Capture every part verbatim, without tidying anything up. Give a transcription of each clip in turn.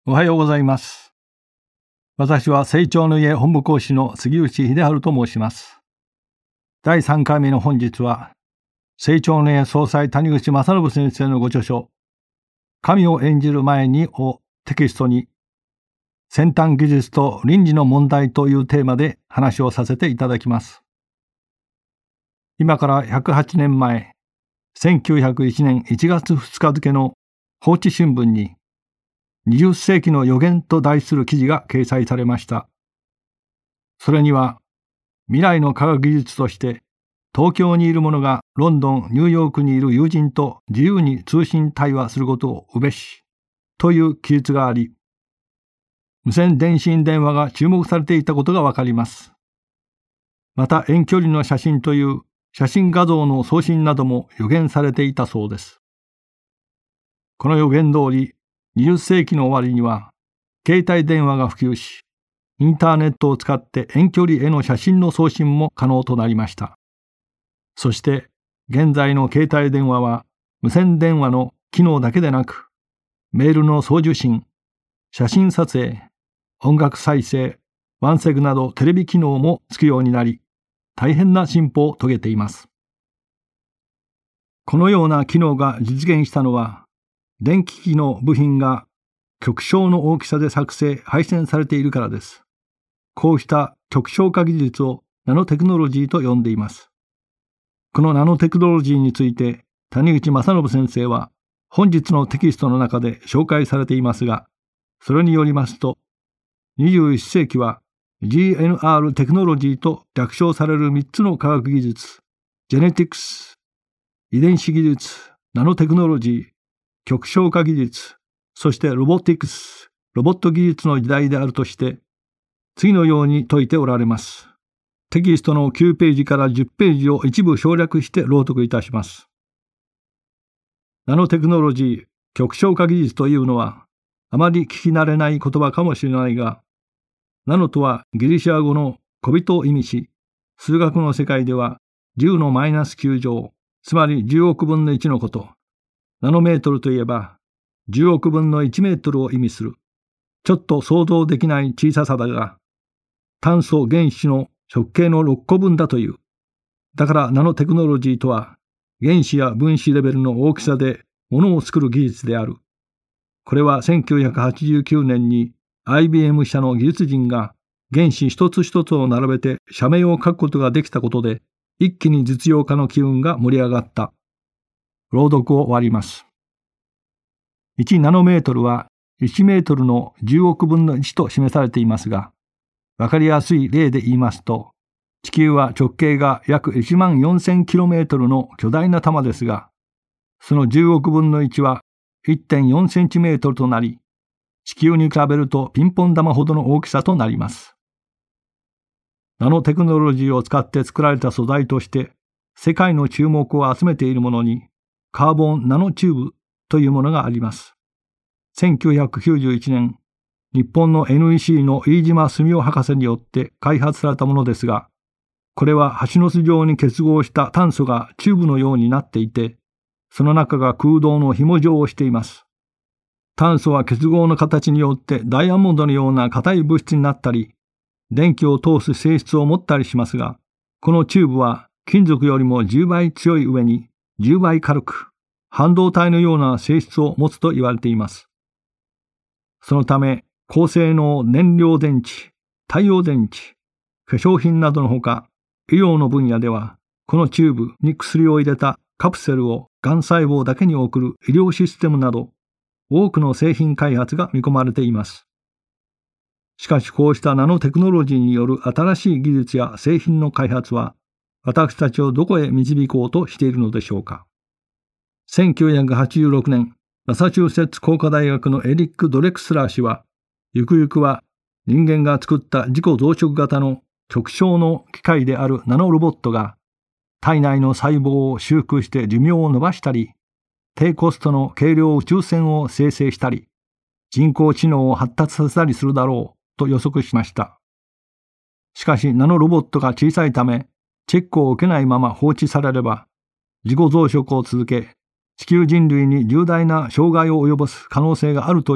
おはようございます。私は成長の家本部講師の杉内秀治と申します。だいさんかいめの本日は、成長の家総裁谷口正信先生のご著書、神を演じる前にをテキストに、先端技術と倫理の問題というテーマで話をさせていただきます。今からひゃくはちねんまえ、せんきゅうひゃくいちねんいちがつふつか付の法治新聞に、にじゅっせいきの予言と題する記事が掲載されました。それには、未来の科学技術として、東京にいる者がロンドン、ニューヨークにいる友人と自由に通信対話することをうべし、という記述があり、無線電信電話が注目されていたことがわかります。また遠距離の写真という写真画像の送信なども予言されていたそうです。この予言通り、にじゅっせいきの終わりには、携帯電話が普及し、インターネットを使って遠距離への写真の送信も可能となりました。そして、現在の携帯電話は、無線電話の機能だけでなく、メールの送受信、写真撮影、音楽再生、ワンセグなどテレビ機能もつくようになり、大変な進歩を遂げています。このような機能が実現したのは、電気機の部品が極小の大きさで作成・配線されているからです。こうした極小化技術をナノテクノロジーと呼んでいます。このナノテクノロジーについて谷口正信先生は本日のテキストの中で紹介されていますが、それによりますと、にじゅういっせいきは ジーエヌアール テクノロジーと略称されるみっつの科学技術、ジェネティクス、遺伝子技術、ナノテクノロジー、極小化技術、そしてロボティクス、ロボット技術の時代であるとして、次のように説いておられます。テキストのきゅうページからじゅっページを一部省略して朗読いたします。ナノテクノロジー、極小化技術というのは、あまり聞き慣れない言葉かもしれないが、ナノとはギリシャ語の小人を意味し、数学の世界ではじゅうのマイナスきゅう乗、つまりじゅうおくぶんのいちのこと。ナノメートルといえば、じゅうおくぶんのいちメートルを意味する。ちょっと想像できない小ささだが、炭素原子の直径のろっこぶんだという。だからナノテクノロジーとは、原子や分子レベルの大きさで物を作る技術である。これはせんきゅうひゃくはちじゅうきゅうねんに アイビーエム 社の技術人が原子一つ一つを並べて社名を書くことができたことで、一気に実用化の機運が盛り上がった。朗読を終わります。いちナノメートルはいちメートルのじゅうおくぶんのいちと示されていますが、わかりやすい例で言いますと、地球は直径が約いちまんよんせんキロメートルの巨大な玉ですが、そのじゅうおくぶんのいちは いってんよんセンチメートルとなり、地球に比べるとピンポン玉ほどの大きさとなります。ナノテクノロジーを使って作られた素材として、世界の注目を集めているものに、カーボンナノチューブというものがあります。せんきゅうひゃくきゅうじゅういちねん、日本の エヌイーシー の飯島澄夫博士によって開発されたものですが、これは蜂の巣状に結合した炭素がチューブのようになっていて、その中が空洞の紐状をしています。炭素は結合の形によってダイヤモンドのような硬い物質になったり、電気を通す性質を持ったりしますが、このチューブは金属よりもじゅうばい強い上に、じゅうばい軽く、半導体のような性質を持つと言われています。そのため、高性能燃料電池、太陽電池、化粧品などのほか、医療の分野では、このチューブに薬を入れたカプセルをがん細胞だけに送る医療システムなど、多くの製品開発が見込まれています。しかしこうしたナノテクノロジーによる新しい技術や製品の開発は、私たちをどこへ導こうとしているのでしょうか。せんきゅうひゃくはちじゅうろくねん、マサチューセッツ工科大学のエリック・ドレクスラー氏は、ゆくゆくは人間が作った自己増殖型の極小の機械であるナノロボットが、体内の細胞を修復して寿命を伸ばしたり、低コストの軽量宇宙船を生成したり、人工知能を発達させたりするだろうと予測しました。しかしナノロボットが小さいため、チェックを受けないまま放置されれば、自己増殖を続け、地球人類に重大な障害を及ぼす可能性があるという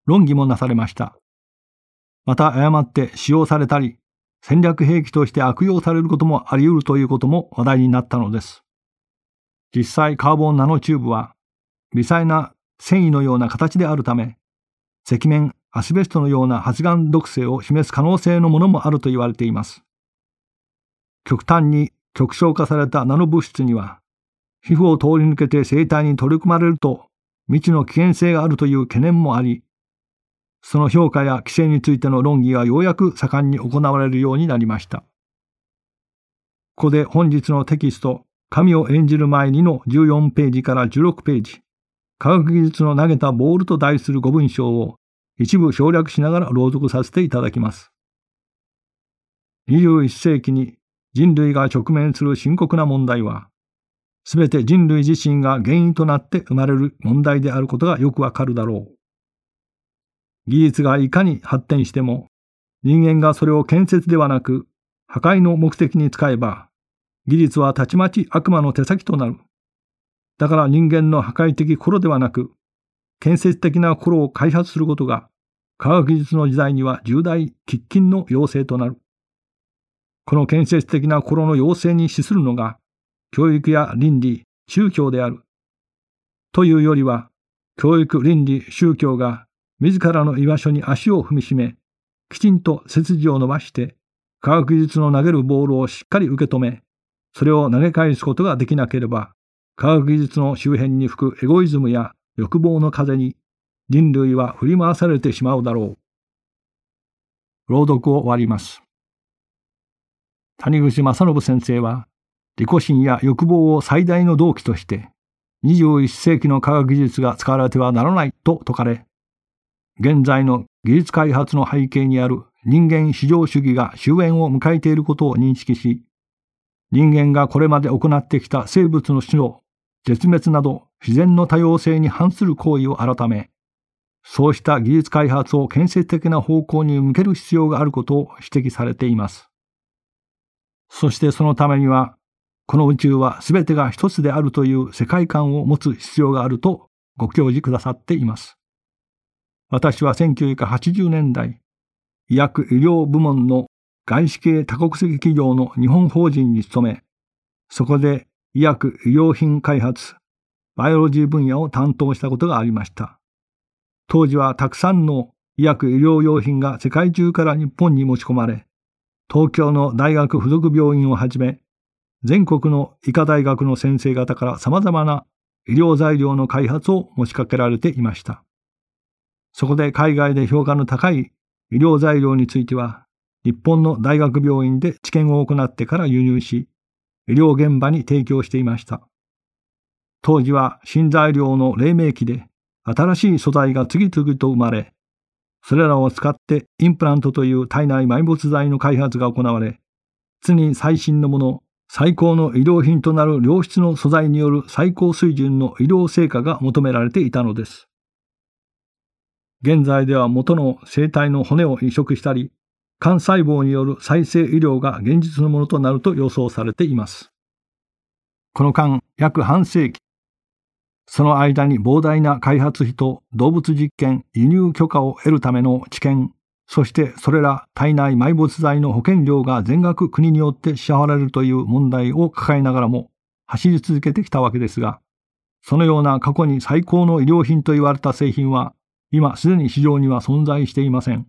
論議もなされました。また誤って使用されたり、戦略兵器として悪用されることもあり得るということも話題になったのです。実際カーボンナノチューブは微細な繊維のような形であるため、赤面アスベストのような発がん毒性を示す可能性のものもあると言われています。極端に極小化されたナノ物質には、皮膚を通り抜けて生体に取り込まれると未知の危険性があるという懸念もあり、その評価や規制についての論議がようやく盛んに行われるようになりました。ここで本日のテキスト、神を演じる前にのじゅうよんページからじゅうろくページ、科学技術の投げたボールと題するご文章を一部省略しながら朗読させていただきます。にじゅういっ世紀に人類が直面する深刻な問題は、すべて人類自身が原因となって生まれる問題であることがよくわかるだろう。技術がいかに発展しても、人間がそれを建設ではなく破壊の目的に使えば、技術はたちまち悪魔の手先となる。だから人間の破壊的心ではなく、建設的な心を開発することが、科学技術の時代には重大喫緊の要請となる。この建設的な心の要請に資するのが、教育や倫理、宗教である。というよりは、教育、倫理、宗教が自らの居場所に足を踏みしめ、きちんと背筋を伸ばして、科学技術の投げるボールをしっかり受け止め、それを投げ返すことができなければ、科学技術の周辺に吹くエゴイズムや欲望の風に人類は振り回されてしまうだろう。朗読を終わります。谷口正信先生は、利己心や欲望を最大の動機として、にじゅういっ世紀の科学技術が使われてはならないと説かれ、現在の技術開発の背景にある人間至上主義が終焉を迎えていることを認識し、人間がこれまで行ってきた生物の種の絶滅など自然の多様性に反する行為を改め、そうした技術開発を建設的な方向に向ける必要があることを指摘されています。そしてそのためには、この宇宙は全てが一つであるという世界観を持つ必要があるとご教示くださっています。私はせんきゅうひゃくはちじゅうねんだい、医薬医療部門の外資系多国籍企業の日本法人に勤め、そこで医薬医療品開発、バイオロジー分野を担当したことがありました。当時はたくさんの医薬医療用品が世界中から日本に持ち込まれ、東京の大学附属病院をはじめ、全国の医科大学の先生方から様々な医療材料の開発を持ちかけられていました。そこで海外で評価の高い医療材料については、日本の大学病院で治験を行ってから輸入し、医療現場に提供していました。当時は新材料の黎明期で新しい素材が次々と生まれ、それらを使ってインプラントという体内埋没剤の開発が行われ、常に最新のもの、最高の医療品となる良質の素材による最高水準の医療成果が求められていたのです。現在では元の生体の骨を移植したり、幹細胞による再生医療が現実のものとなると予想されています。この間、約半世紀、その間に膨大な開発費と動物実験、輸入許可を得るための治験、そしてそれら体内埋没剤の保険料が全額国によって支払われるという問題を抱えながらも走り続けてきたわけですが、そのような過去に最高の医療品と言われた製品は、今すでに市場には存在していません。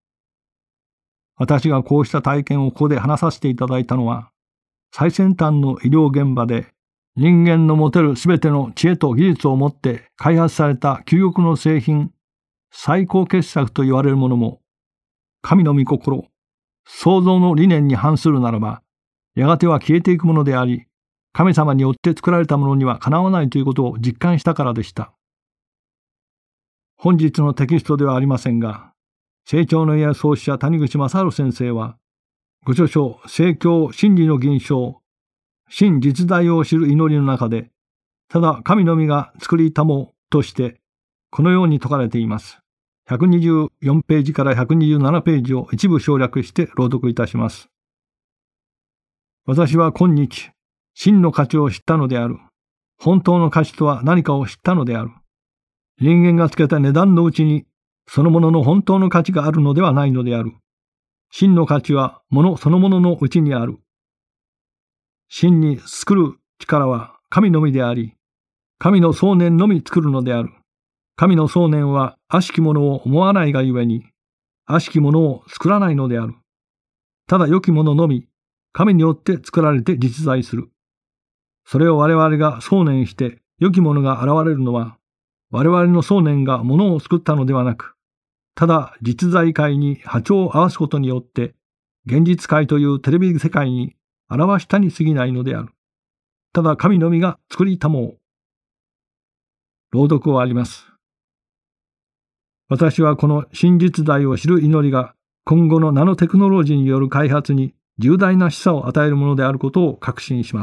私がこうした体験をここで話させていただいたのは、最先端の医療現場で人間の持てるすべての知恵と技術をもって開発された究極の製品、最高傑作と言われるものも、神の御心、創造の理念に反するならば、やがては消えていくものであり、神様によって作られたものにはかなわないということを実感したからでした。本日のテキストではありませんが、成長の家創始者谷口正治先生は、ご著書聖教真理の銀章、真実在を知る祈りの中で、ただ神のみが作りたもとして、このように説かれています。ひゃくにじゅうよんページからひゃくにじゅうななページを一部省略して朗読いたします。私は今日、真の価値を知ったのである。本当の価値とは何かを知ったのである。人間がつけた値段のうちに、 そのものの本当の価値があるのではないのである。真の価値はものそのもののうちにある。真に作る力は神のみであり、神の想念のみ作るのである。神の想念は悪しきものを思わないがゆえに、悪しきものを作らないのである。ただ良きもののみ、神によって作られて実在する。それを我々が想念して良きものが現れるのは、我々の想念がものを作ったのではなく、ただ実在界に波長を合わすことによって、現実界というテレビ世界に表したに過ぎないのである。ただ神のみが作りたもう。朗読はあります。私はこの真実大を知る祈りが今後のナノテクノロジーによる開発に重大な示唆を与えるものであることを確信します。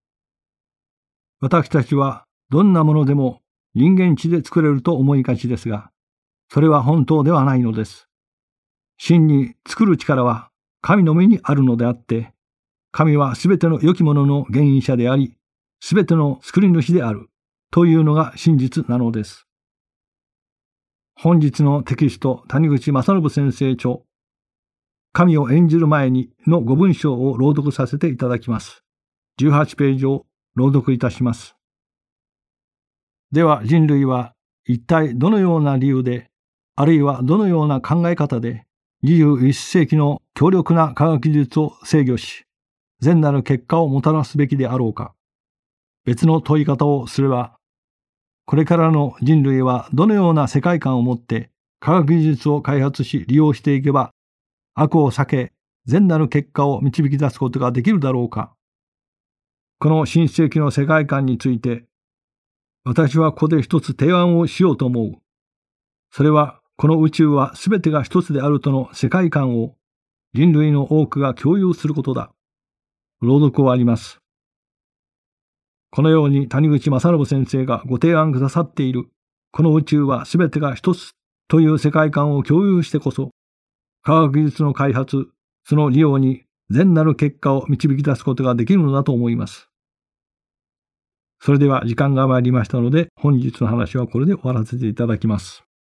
私たちはどんなものでも人間知で作れると思いがちですが、それは本当ではないのです。真に作る力は神のみにあるのであって、神はすべての良きものの原因者であり、すべての作り主であるというのが真実なのです。本日のテキスト、谷口正信先生著、神を演じる前にのご文章を朗読させていただきます。じゅうはちページを朗読いたします。では人類は一体どのような理由で、あるいはどのような考え方でにじゅういっ世紀の強力な科学技術を制御し、善なる結果をもたらすべきであろうか。別の問い方をすれば、これからの人類はどのような世界観を持って科学技術を開発し利用していけば、悪を避け善なる結果を導き出すことができるだろうか。この新世紀の世界観について、私はここで一つ提案をしようと思う。それは、この宇宙はすべてが一つであるとの世界観を人類の多くが共有することだ。朗読をあります。このように谷口正信先生がご提案くださっている、この宇宙はすべてが一つという世界観を共有してこそ、科学技術の開発、その利用に善なる結果を導き出すことができるのだと思います。それでは時間が参りましたので、本日の話はこれで終わらせていただきます。